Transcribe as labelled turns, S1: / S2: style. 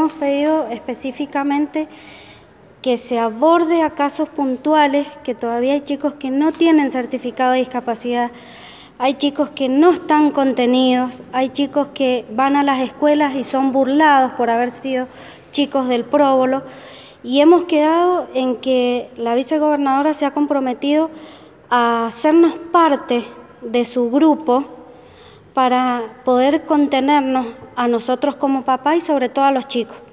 S1: hemos pedido específicamente que se aborde a casos puntuales, que todavía hay chicos que no tienen certificado de discapacidad, hay chicos que no están contenidos, hay chicos que van a las escuelas y son burlados por haber sido chicos del próbolo, y hemos quedado en que la vicegobernadora se ha comprometido a hacernos parte de su grupo para poder contenernos a nosotros como papá y sobre todo a los chicos.